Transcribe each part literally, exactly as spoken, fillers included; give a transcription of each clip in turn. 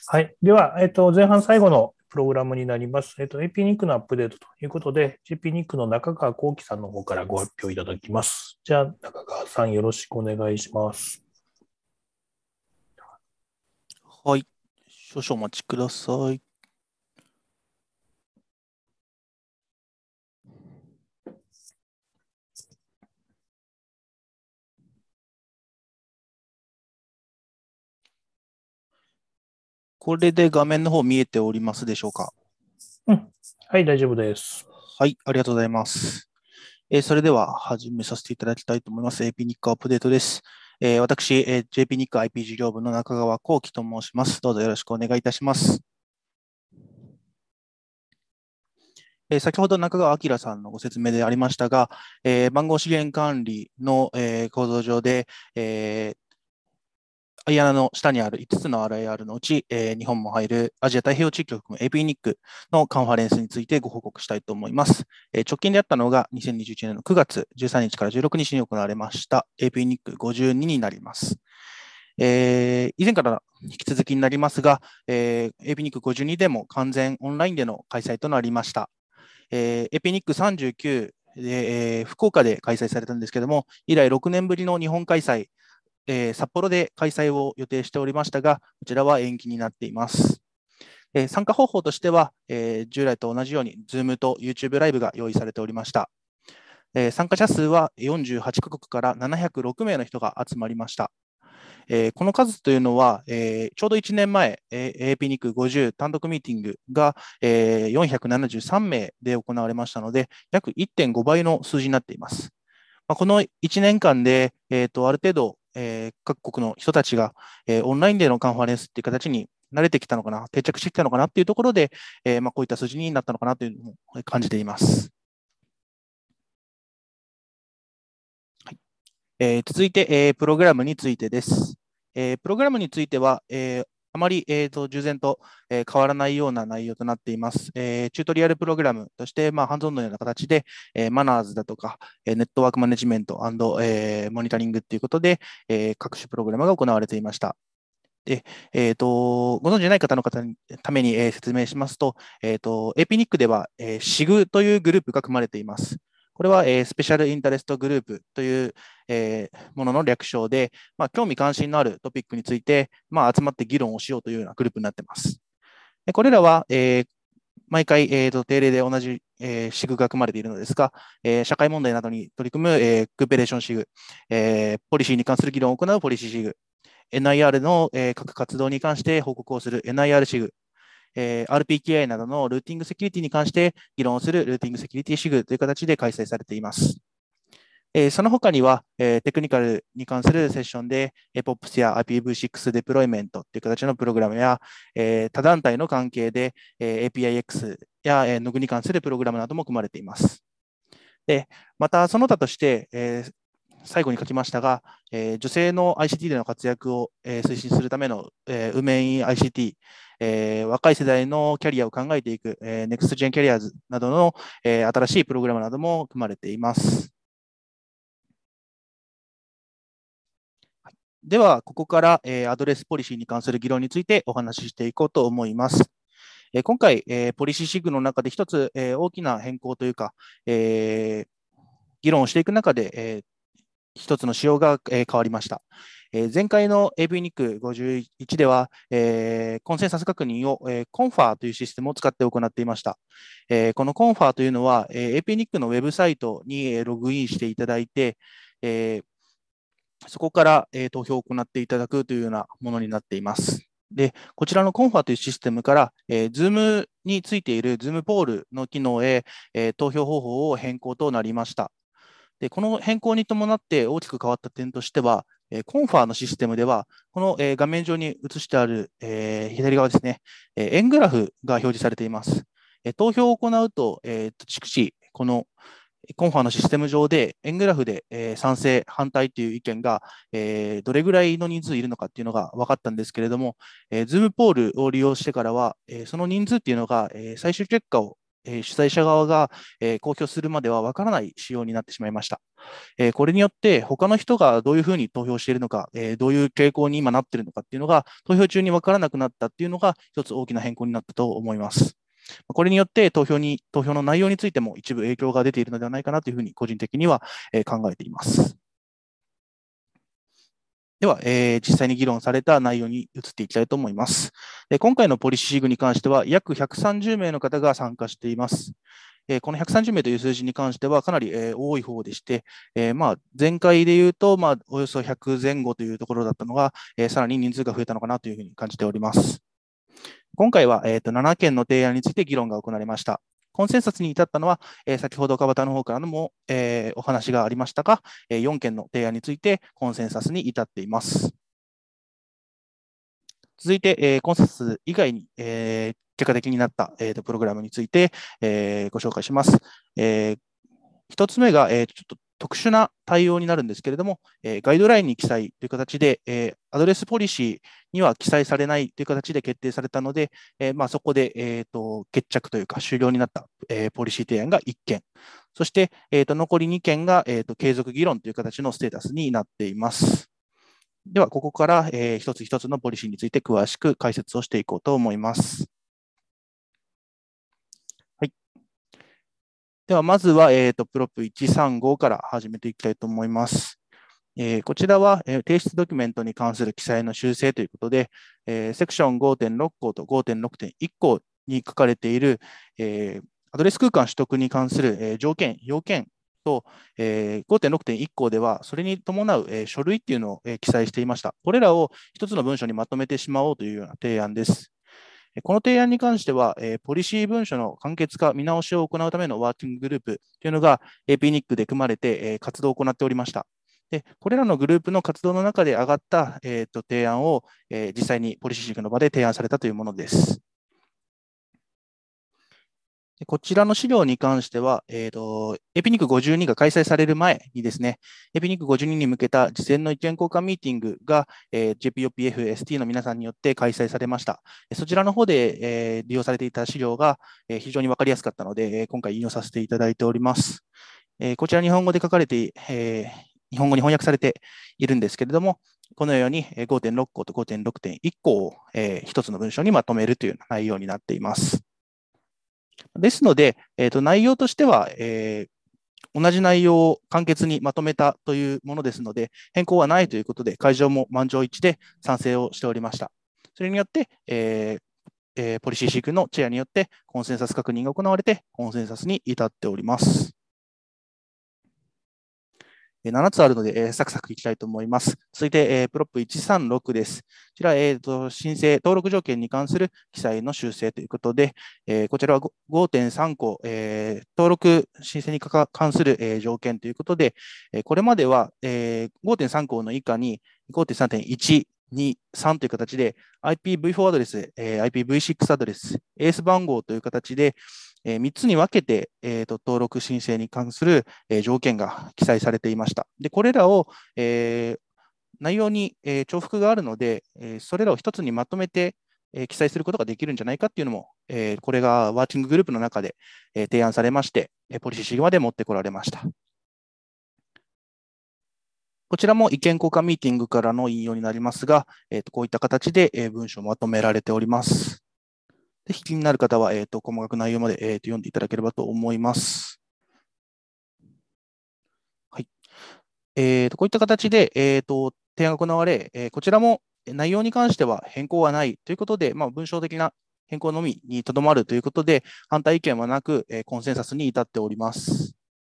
はい。では、えっと、前半最後のプログラムになります。えっと、エーピー ニックのアップデートということで、ジェーピー ニックの中川幸輝さんの方からご発表いただきます。じゃあ、中川さんよろしくお願いします。 はい。少々お待ちください。これで画面の方見えておりますでしょうか？ うん。はい、大丈夫です。 はい、ありがとうございます。えーそれでは始めさせていただきたいと思います。エーピー ニックアップデートです。えー私、えー ジェーピー ニック アイピー 事業部の中川幸輝と申します。どうぞよろしくお願いいたします。えー先ほど中川明さんのご説明でありましたが、えー番号資源管理の、えー構造上で、えー アイアナの下にあるいつつの アールアイアール のうち、えー日本も入るアジア太平洋地域を含む エーピー ニックのカンファレンスについてご報告したいと思います。えー直近であったのがにせんにじゅういちねんのくがつじゅうさんにちからじゅうろくにちに行われました エーピー ニックごじゅうにになります。えー以前から引き続きになりますが、えー、エーピー ニックごじゅうにでも完全オンラインでの開催となりました。えー、エーピー ニックさんじゅうきゅうで、えー福岡で開催されたんですけども、以来ろくねんぶりの日本開催、えー札幌で開催を予定しておりましたが、こちらは延期になっています。えー参加方法としては、えー従来と同じように Zoom と YouTube ライブが用意されておりました。えー参加者数はよんじゅうはちカ国からななひゃくろくめいの人が集まりました。えーこの数というのは、えーちょうどいちねんまえ、えー エーピー ニックごじゅう単独ミーティングが、えーよんひゃくななじゅうさんめいで行われましたので、約いってんごばいの数字になっています。まあ、このいちねんかんで、えーと、ある程度、えー各国の人たちが、えーオンラインでのカンファレンスっていう形に慣れてきたのかな、定着してきたのかなっていうところで、えーまあ、こういった数字になったのかなというのを感じています。はい。えー続いて、えープログラムについてです。えープログラムについては、えーあまり、えーと従前と、えー変わらないような内容となっています。えーチュートリアルプログラムとして、まあ、ハンズオンのような形で、えーマナーズだとか、えーネットワークマネジメント、えーモニタリングということで、えー各種プログラムが行われていました。で、えーと、ご存じない方の方のために、えー説明しますと、えーと、エーピー ニックでは、えー、シグ というグループが組まれています。これは、えースペシャルインタレストグループという、えーものの略称で、まあ、興味関心のあるトピックについて、まあ、集まって議論をしようというようなグループになっています。でこれらは、えー毎回、えーと、定例で同じ、えー、シグが組まれているのですが、えー社会問題などに取り組む、えークーペレーションシグ、えーポリシーに関する議論を行うポリシーシグ、エヌアイアール の、えー各活動に関して報告をする エヌアイアール シグ、えー アールピーケーアイ などのルーティングセキュリティに関して議論をするルーティングセキュリティシグという形で開催されています。えーその他には、えーテクニカルに関するセッションで、えー ポップス や アイピーブイシックス デプロイメントという形のプログラムや、えー他団体の関係で、えー エーピーアイエックス や、えー、ノグに関するプログラムなども組まれています。で、またその他として、えー最後に書きましたが、えー女性の アイシーティー での活躍を、えー推進するための、えー、ウメイン アイシーティー、えー若い世代のキャリアを考えていく、えー、ネクストジェンキャリアーズなどの、えー新しいプログラムなども組まれています。では、ここから、えーアドレスポリシーに関する議論についてお話ししていこうと思います。えー今回、えーポリシーシグの中で一つ、えー大きな変更というか、えー議論をしていく中で、えー一つの仕様が、えー変わりました。えー前回の エーピー ニックごじゅういちでは、えーコンセンサス確認を、えーコンファーというシステムを使って行っていました。えーこのコンファーというのは、えー エーピー ニックのウェブサイトに、えーログインしていただいて、えーそこから、えー投票を行っていただくというようなものになっています。で、こちらのコンファというシステムから、えー、Zoom についている Zoom ポールの機能へ、えー投票方法を変更となりました。で、この変更に伴って大きく変わった点としては、えーコンファのシステムでは、この、えー画面上に映してある、えー左側ですね、えー円グラフが表示されています。えー投票を行うと、えー逐次、このコンファのシステム上で円グラフで、えー賛成、反対という意見が、えーどれぐらいの人数いるのかっていうのが分かったんですけれども、えー、Zoom ポールを利用してからは、えーその人数っていうのが、えー最終結果をえー主催者側が、えー公表するまでは分からない仕様になってしまいました。えーこれによって、他の人がどういうふうに投票しているのか、えーどういう傾向に今なっているのかっていうのが、投票中に分からなくなったっていうのが、一つ大きな変更になったと思います。これによって投票に、投票の内容についても一部影響が出ているのではないかなというふうに、個人的にはえー考えています。では、えー実際に議論された内容に移っていきたいと思います。で今回のポリシーグに関しては、約ひゃくさんじゅうめいの方が参加しています。えーこのひゃくさんじゅうめいという数字に関しては、かなり、えー多い方でして、えーまあ、前回でいうと、まあ、およそひゃくぜん後というところだったのが、えーさらに人数が増えたのかなというふうに感じております。今回は、えーと、ななけんの提案について議論が行われました。コンセンサスに至ったのは、えー先ほど川端の方からのも、えーお話がありましたが、えーよんけんの提案についてコンセンサスに至っています。続いて、えーコンセンサス以外に、えー結果的になった、えーとプログラムについて、えーご紹介します。えー一つ目が、えーちょっと特殊な対応になるんですけれども、えーガイドラインに記載という形で、えーアドレスポリシーには記載されないという形で決定されたので、えーまあ、そこで、えーと決着というか終了になった、えーポリシー提案がいっけん、そして、えーと残りにけんが、えーと継続議論という形のステータスになっています。では、ここから、えー一つ一つのポリシーについて詳しく解説をしていこうと思います。はい。では、まずは、えーと、プロップいちさんごから始めていきたいと思います。えーこちらは、えー提出ドキュメントに関する記載の修正ということで、えーセクション ごてんろく 項と ごてんろくてんいち 項に書かれている、えーアドレス空間取得に関する、えー条件、要件と、えー、ごてんろくてんいち 項では、それに伴う、えー書類っていうのを、えー記載していました。これらを一つの文書にまとめてしまおうというような提案です。この提案に関しては、えーポリシー文書の簡潔化、見直しを行うためのワーキンググループというのが エーピーニック で組まれて、えー活動を行っておりました。でこれらのグループの活動の中で上がった、えーと提案を、えー実際にポリシー塾の場で提案されたというものです。でこちらの資料に関しては、えーと、エーピーニックごじゅうにが開催される前にですね、エーピーニックごじゅうにに向けた事前の意見交換ミーティングが、えー、ジェーピーオーピーエフエスティー の皆さんによって開催されました。そちらの方で、えー、利用されていた資料が、えー、非常に分かりやすかったので、えー、今回引用させていただいております。えー、こちら日本語で書かれて、えー、日本語に翻訳されているんですけれども、このように ごてんろく 項と ごてんろくてんいち 項を、えー、一つの文章にまとめるという内容になっています。ですので、えーと、内容としては、えー、同じ内容を簡潔にまとめたというものですので、変更はないということで、会場も満場一致で賛成をしておりました。それによって、えーえー、ポリシーシークのチェアによってコンセンサス確認が行われて、コンセンサスに至っております。ななつあるので、えー、サクサクいきたいと思います。続いて、えー、プロップいちさんろくです。こちら、えーと、申請、登録条件に関する記載の修正ということで、えー、こちらは ごてんさん 項、えー、登録申請に関する、えー、条件ということで、えー、これまでは、えー、ごてんさん 項の以下に ごてんさんてんいち、に、さんという形で アイピーブイフォー アドレス、えー、アイピーブイシックス アドレス、エース 番号という形で、えー、みっつに分けて、えーと、登録申請に関する、えー、条件が記載されていました。で、これらを、えー、内容に、えー、重複があるので、えー、それらを一つにまとめて、えー、記載することができるんじゃないかっていうのも、えー、これがワーキンググループの中で、えー、提案されまして、ポリシーシグマで持ってこられました。こちらも意見交換ミーティングからの引用になりますが、えー、とこういった形で、えー、文章をまとめられております。ぜひ気になる方は、えー、と細かく内容まで、えー、と読んでいただければと思います。はい。えー、とこういった形で、えー、と提案が行われ、えー、こちらも内容に関しては変更はないということで、まあ、文章的な変更のみにとどまるということで、反対意見はなく、えー、コンセンサスに至っております。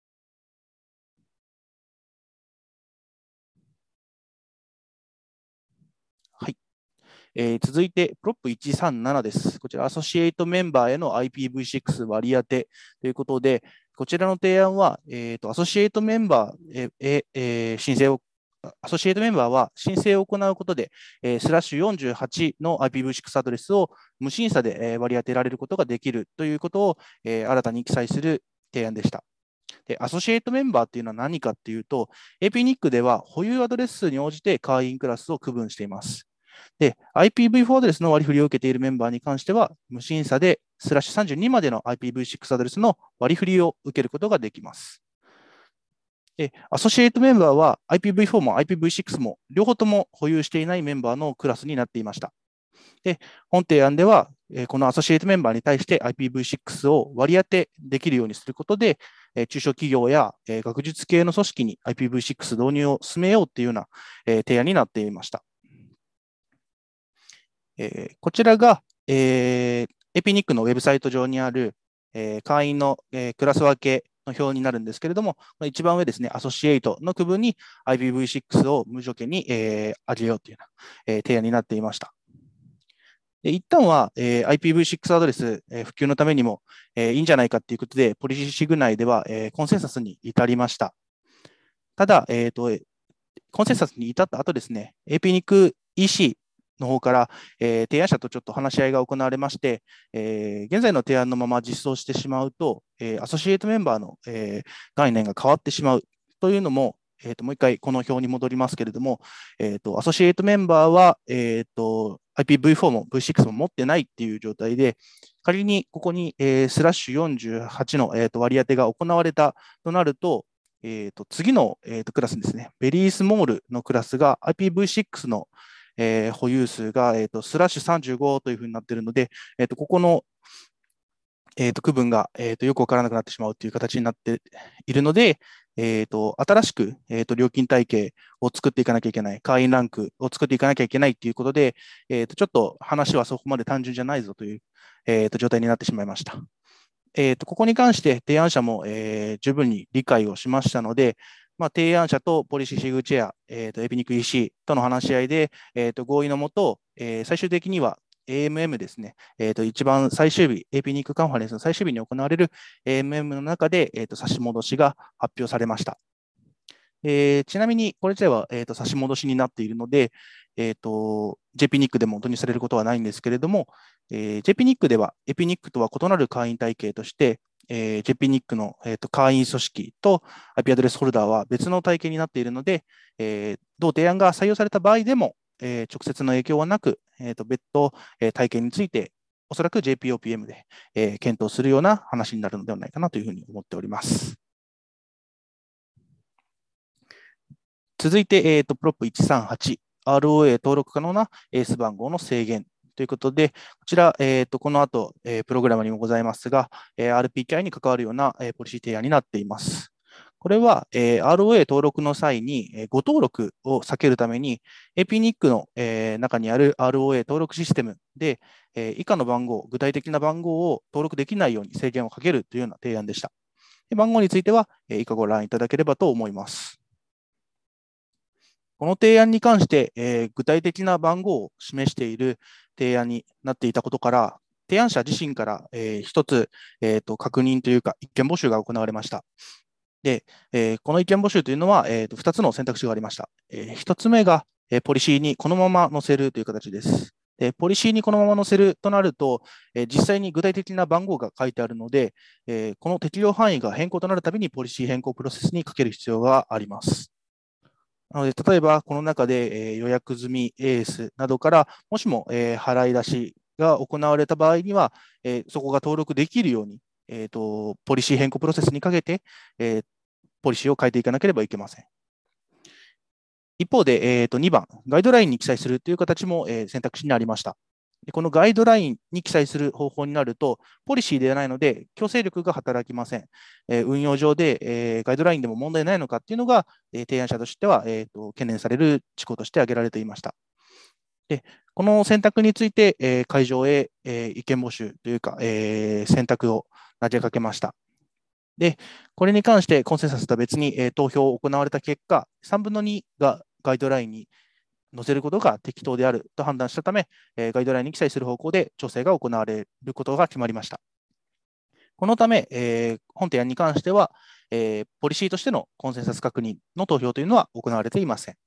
はい。えー、続いて、プロップいちさんななです。こちら、アソシエイトメンバーへの アイピーブイシックス 割り当てということで、こちらの提案は、えーと、アソシエイトメンバーへ、えー、申請を、アソシエイトメンバーは申請を行うことで、えー、スラッシュよんじゅうはちの アイピーブイシックス アドレスを無審査で割り当てられることができるということを、えー、新たに記載する提案でした。で、アソシエイトメンバーっていうのは何かっていうと、エーピーニック では保有アドレス数に応じて会員クラスを区分しています。で、アイピーブイフォー アドレスの割り振りを受けているメンバーに関しては、無審査でスラッシュさんじゅうにまでの アイピーブイシックス アドレスの割り振りを受けることができます。で、アソシエイトメンバーは アイピーブイフォー も アイピーブイシックス も両方とも保有していないメンバーのクラスになっていました。で、本提案では、このアソシエイトメンバーに対して アイピーブイシックス を割り当てできるようにすることで、中小企業や学術系の組織に アイピーブイシックス 導入を進めようというような提案になっていました。こちらが エーピーニック のウェブサイト上にある会員のクラス分けの表になるんですけれども、一番上ですね、アソシエイトの区分に アイピーブイシックス を無条件に上げようというような提案になっていました。で一旦は、えー、アイピーブイシックス アドレス、えー、普及のためにも、えー、いいんじゃないかということで、ポリシグ内では、えー、コンセンサスに至りました。ただ、えーと、コンセンサスに至った後ですね、エーピーニックイーシー の方から、えー、提案者とちょっと話し合いが行われまして、えー、現在の提案のまま実装してしまうと、えー、アソシエイトメンバーの、えー、概念が変わってしまうというのも、えーと、もう一回この表に戻りますけれども、えーと、アソシエイトメンバーは、えーと、アイピーブイフォー も ブイシックス も持ってないっていう状態で、仮にここに、えー、スラッシュよんじゅうはちの、えーと、割り当てが行われたとなると、えーと、次の、えーと、クラスですね、ベリースモールのクラスが アイピーブイシックス の、えー、保有数が、えーと、スラッシュさんじゅうごというふうになっているので、えーと、ここのえー、と区分が、えー、とよくわからなくなってしまうという形になっているので、えー、と新しく、えー、と料金体系を作っていかなきゃいけない、会員ランクを作っていかなきゃいけないということで、えー、とちょっと話はそこまで単純じゃないぞという、えー、と状態になってしまいました。えー、とここに関して提案者も、えー、十分に理解をしましたので、まあ、提案者とポリシーシグチェア、えー、とエピニック イーシー との話し合いで、えー、と合意のもと、えー、最終的にはエーエムエム ですね、えー、と一番最終日、エーピーニックカンファレンスの最終日に行われる エーエムエム の中で、えー、と差し戻しが発表されました。えー、ちなみに、これ自体は、えー、と差し戻しになっているので、えー、と ジェーピーニック でも導入されることはないんですけれども、えー、ジェーピーニック では、エピニックとは異なる会員体系として、えー、ジェーピーニック の、えー、と会員組織と アイピー アドレスホルダーは別の体系になっているので、えー、同提案が採用された場合でも、えー、直接の影響はなく、えー、と別途、えー、体系について、おそらく ジェーピーオーピーエム で、えー、検討するような話になるのではないかなというふうに思っております。続いて、えー、とプロップいちさんはち、アールオーエー 登録可能なエース番号の制限ということで、こちら、えー、とこの後、えー、プログラムにもございますが、えー、アールピーケーアイ に関わるような、えー、ポリシー提案になっています。これは、えー、アールオーエー 登録の際に、えー、誤登録を避けるために、エーピーニック の、えー、中にある アールオーエー 登録システムで、えー、以下の番号、具体的な番号を登録できないように制限をかけるというような提案でした。で番号については、えー、以下ご覧いただければと思います。この提案に関して、えー、具体的な番号を示している提案になっていたことから、提案者自身から、えー、一つ、えーと、確認というか、意見募集が行われました。で、えー、この意見募集というのは、えーと、ふたつの選択肢がありました。えー、ひとつめが、えー、ポリシーにこのまま載せるという形です。でポリシーにこのまま載せるとなると、えー、実際に具体的な番号が書いてあるので、えー、この適用範囲が変更となるたびにポリシー変更プロセスにかける必要があります。なので、例えばこの中で、えー、予約済みエースなどから、もしも、えー、払い出しが行われた場合には、えー、そこが登録できるように、えーと、ポリシー変更プロセスにかけて、えー、ポリシーを変えていかなければいけません。一方で、えー、とにばん、ガイドラインに記載するという形も、えー、選択肢にありました。このガイドラインに記載する方法になると、ポリシーではないので、強制力が働きません。えー、運用上で、えー、ガイドラインでも問題ないのかっていうのが、えー、提案者としては、えーと、懸念される事項として挙げられていました。でこの選択について、えー、会場へ、えー、意見募集というか、えー、選択を投げかけました。で、これに関してコンセンサスとは別に、えー、投票を行われた結果、さんぶんのにがガイドラインに載せることが適当であると判断したため、えー、ガイドラインに記載する方向で調整が行われることが決まりました。このため、えー、本提案に関しては、えー、ポリシーとしてのコンセンサス確認の投票というのは行われていません。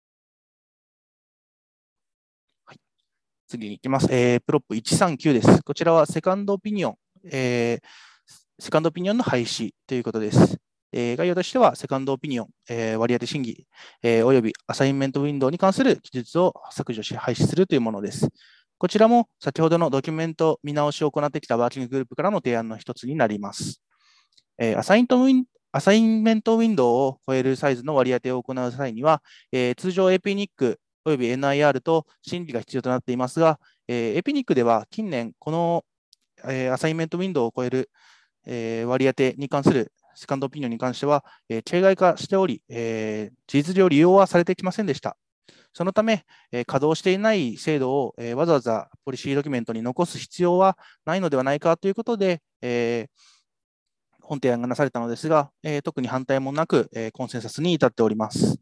はい、次に行きます。えー、プロップいちさんきゅうです。こちらはセカンドオピニオン、えー、セカンドオピニオンの廃止ということです。えー、概要としては、セカンドオピニオン、えー、割り当て審議、えー、およびアサインメントウィンドウに関する記述を削除し、廃止するというものです。 こちらも先ほどのドキュメント見直しを行ってきたワーキンググループからの提案の一つになります。えーアサイントウィンアサインメントウィンドウを超えるサイズの割り当てを行う際には、えー通常 エーピーニック および エヌアイアール と審議が必要となっていますが、えー、エーピーニック では近年、この、えーアサインメントウィンドウを超える、えー割り当てに関するセカンドオピニオンに関しては、えー形骸化しており、えー事実上利用はされてきませんでした。そのため、えー稼働していない制度を、えーわざわざポリシードキュメントに残す必要はないのではないかということで、えー本提案がなされたのですが、えー特に反対もなく、えーコンセンサスに至っております。こ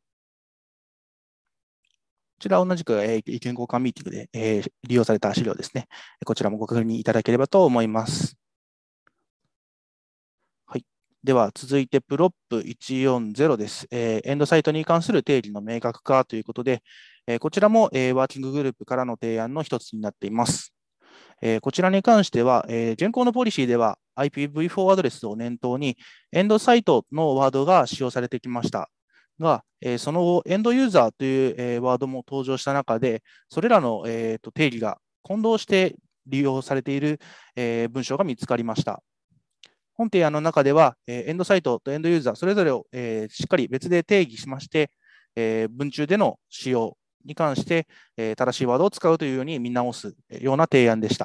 ちらは同じく、えー意見交換ミーティングで、えー利用された資料ですね。こちらもご確認いただければと思います。はい。では、続いて、プロップいちよんゼロです。えーエンドサイトに関する定義の明確化ということで、えーこちらも、えーワーキンググループからの提案の一つになっています。えーこちらに関しては、えー現行のポリシーでは アイピーブイフォー アドレスを念頭に、エンドサイトのワードが使用されてきましたが、えーその後、エンドユーザーという、えーワードも登場した中で、それらの、えーと定義が混同して利用されている、えー文章が見つかりました。本提案の中では、えーエンドサイトとエンドユーザー、それぞれを、えーしっかり別で定義しまして、えー文中での使用に関して、えー正しいワードを使うというように見直すような提案でした。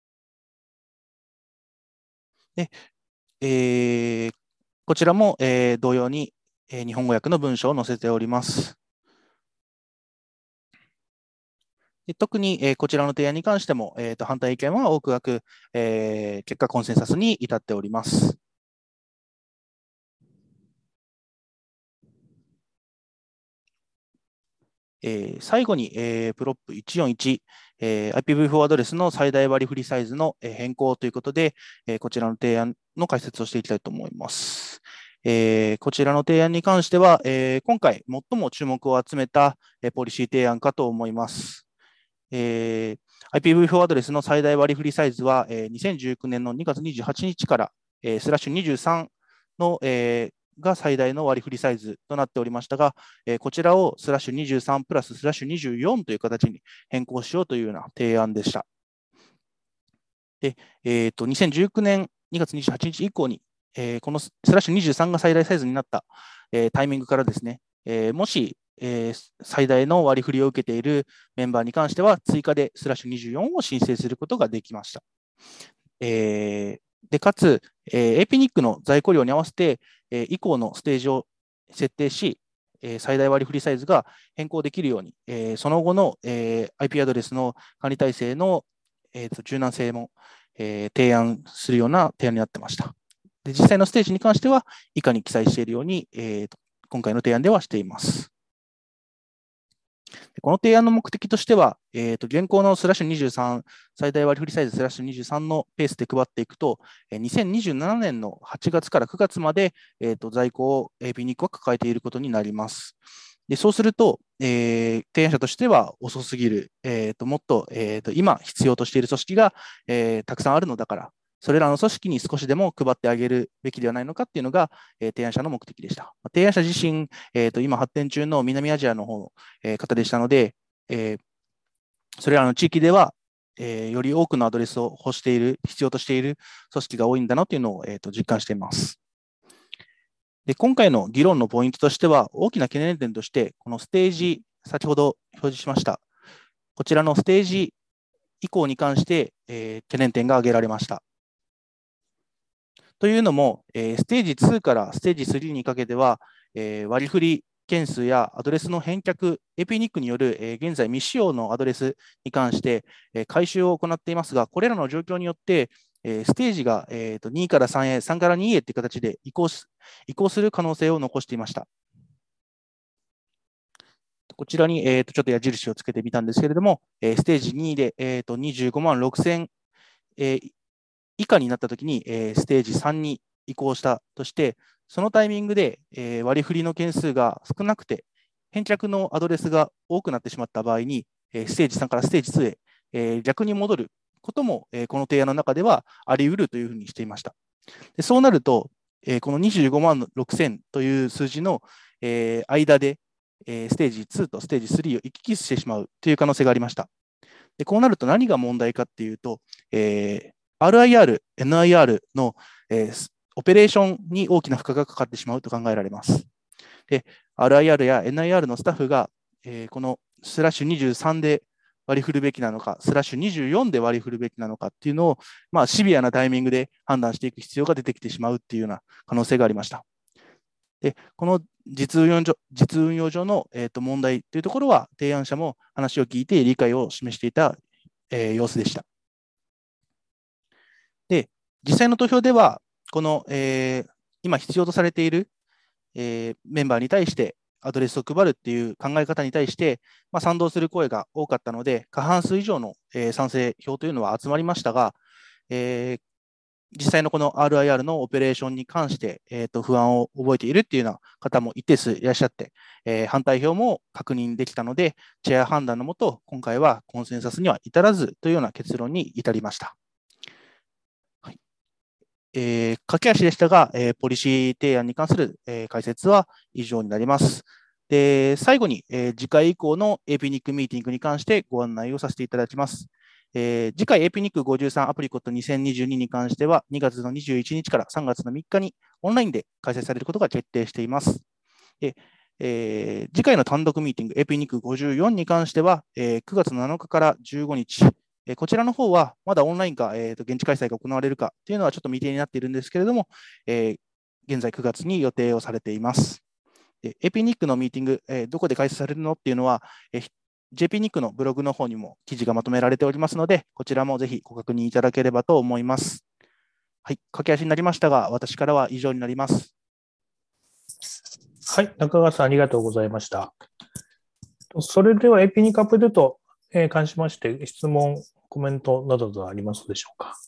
でえーこちらも、えー同様に、えー日本語訳の文章を載せております。で特に、えーこちらの提案に関しても、えーと反対意見は多くなく、えー結果コンセンサスに至っております。えー最後に、えープロップいちよんいち、えー アイピーブイフォー アドレスの最大割り振りサイズのえー変更ということで、えーこちらの提案の解説をしていきたいと思います。えーこちらの提案に関しては、えー今回最も注目を集めたえーポリシー提案かと思います。えー アイピーブイフォー アドレスの最大割り振りサイズは、えーにせんじゅうきゅうねんのにがつにじゅうはちにちから、えースラッシュにじゅうさんの、えーが最大の割り振りサイズとなっておりましたが、えーこちらをスラッシュにじゅうさんプラススラッシュにじゅうよんという形に変更しようというような提案でした。で、えーと、にせんじゅうきゅうねんにがつにじゅうはちにち以降に、えーこのスラッシュにじゅうさんが最大サイズになった、えータイミングからですね、えーもし、えー最大の割り振りを受けているメンバーに関しては、追加でスラッシュにじゅうよんを申請することができました。えーでかつ、えー、エーピーニック の在庫量に合わせて、えー以降のステージを設定し、えー最大割り振りサイズが変更できるように、えーその後の、えー アイピー アドレスの管理体制の、えーと柔軟性も、えー提案するような提案になってました。で実際のステージに関しては、以下に記載しているように、えーと今回の提案ではしています。この提案の目的としては、えー、と現行のスラッシュにじゅうさん、最大割り振りサイズスラッシュにじゅうさんのペースで配っていくと、にせんにじゅうななねんのはちがつからくがつまで、えー、と在庫を エーピーニック は抱えていることになります。でそうすると、えー、提案者としては遅すぎる、えー、ともっと,、えー、と今必要としている組織が、えー、たくさんあるのだから、それらの組織に少しでも配ってあげるべきではないのかっていうのが、えー、提案者の目的でした。提案者自身、えー、と今発展中の南アジアの方の、えー、方でしたので、えー、それらの地域では、えー、より多くのアドレスを欲している、必要としている組織が多いんだなというのを、えー、と実感しています。で今回の議論のポイントとしては、大きな懸念点として、このステージ、先ほど表示しました、こちらのステージ以降に関して、えー、懸念点が挙げられました。というのも、えー、ステージツーからステージスリーにかけては、えー、割り振り件数やアドレスの返却、エーピーニック による、えー、現在未使用のアドレスに関して、えー、回収を行っていますが、これらの状況によって、えー、ステージが、えー、とにからさんへ、さんからにへという形で移行す移行する可能性を残していました。こちらに、えー、とちょっと矢印をつけてみたんですけれども、えー、ステージにで、えー、とにじゅうごまんろくせん、えー、以下になったときに、えー、ステージさんに移行したとして、そのタイミングで、えー、割り振りの件数が少なくて、返却のアドレスが多くなってしまった場合に、えー、ステージさんからステージツーへ、えー、逆に戻ることも、えー、この提案の中ではあり得るというふうにしていました。でそうなると、えー、このにじゅうごまんろくせんという数字の、えー、間で、えー、ステージツーとステージスリーを行き来してしまうという可能性がありました。 でこうなると何が問題かっていうと、えー、アールアイアール、エヌアイアール の、えー、オペレーションに大きな負荷がかかってしまうと考えられます。で、アールアイアール や エヌアイアール のスタッフが、えー、このスラッシュにじゅうさんで割り振るべきなのか、スラッシュにじゅうよんで割り振るべきなのかっていうのを、まあ、シビアなタイミングで判断していく必要が出てきてしまうっていうような可能性がありました。で、この実運用上、実運用上の、えー、と問題というところは、提案者も話を聞いて理解を示していた、えー、様子でした。で、実際の投票では、この、えー、今必要とされている、えー、メンバーに対してアドレスを配るっていう考え方に対して、まあ、賛同する声が多かったので、過半数以上の、えー、賛成票というのは集まりましたが、えー、実際のこの アールアイアール のオペレーションに関して、えー、と不安を覚えているっていうような方も一定数いらっしゃって、えー、反対票も確認できたので、チェア判断のもと、今回はコンセンサスには至らずというような結論に至りました。はい、えー、駆け足でしたが、えー、ポリシー提案に関する、えー、解説は以上になります。で、最後に、えー、次回以降の エーピーニック ミーティングに関してご案内をさせていただきます。えー、次回 エーピーニックごじゅうさんアプリコットにせんにじゅうにに関しては、にがつのにじゅういちにちからさんがつのみっかにオンラインで開催されることが決定しています。でえー、次回の単独ミーティング エーピーニックごじゅうよんに関しては、えー、くがつなのかからじゅうごにち、えー、こちらの方はまだオンラインか、えー、と現地開催が行われるかというのはちょっと未定になっているんですけれども、えー、現在くがつに予定をされています。で エーピーニック のミーティング、えー、どこで開催されるのっていうのは、えージェーピーニック のブログの方にも記事がまとめられておりますので、こちらもぜひご確認いただければと思います。はい、駆け足になりましたが、私からは以上になります。 はい、中川さんありがとうございました。それでは エーピーニック アップデートに関しまして、質問、コメントなどはありますでしょうか。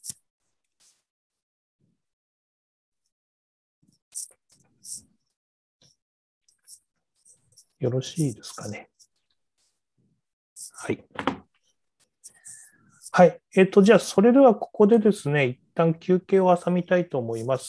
よろしいですかね。はい。はい。えっと、じゃあ、それではここでですね、一旦休憩を挟みたいと思います。